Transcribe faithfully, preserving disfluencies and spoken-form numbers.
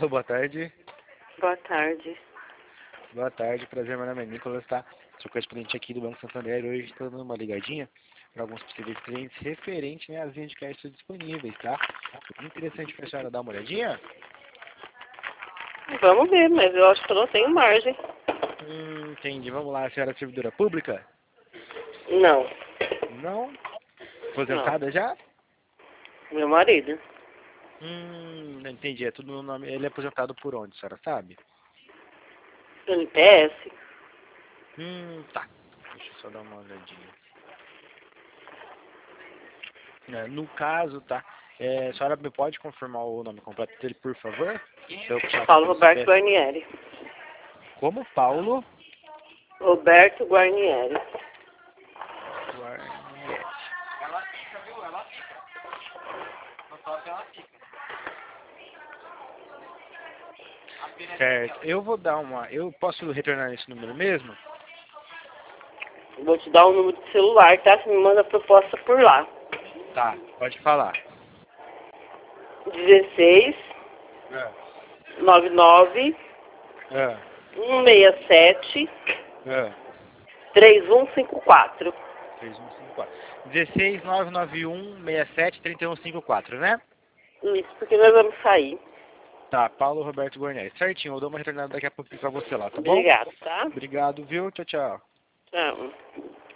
Alô, boa tarde. Boa tarde. Boa tarde, prazer, meu nome é Nicolas, tá? Sou correspondente aqui do Banco Santander. Hoje estou dando uma ligadinha para alguns possíveis clientes referente, né, às linhas de crédito disponíveis, tá? É interessante para a senhora dar uma olhadinha? Vamos ver, mas eu acho que eu não tenho margem. Hum, entendi. Vamos lá, a senhora é servidora pública? Não, Não? não. Aposentada já? Meu marido. Hum, entendi. É tudo no nome. Ele é aposentado por onde, a senhora sabe? N P S. Hum, tá. Deixa eu só dar uma olhadinha. É, no caso, tá? É, a senhora me pode confirmar o nome completo dele, por favor? Se eu puxar aqui Paulo pelo Roberto C P F. Guarnieri. Como? Paulo Roberto Guarnieri. Guarnieri. Certo. Eu vou dar uma... Eu posso retornar nesse número mesmo? Vou te dar o número de celular, tá? Você me manda a proposta por lá. Tá, pode falar. dezesseis, É. nove nove, É. um seis sete, É. três um cinco quatro. três um cinco quatro. dezesseis, nove nove um, seis sete, três um cinco quatro, né? Isso, porque nós vamos sair. Tá, Paulo Roberto Guarnieri. Certinho, eu dou uma retornada daqui a pouco pra você lá, tá bom? Obrigado, tá? Obrigado, viu? Tchau, tchau. Tchau.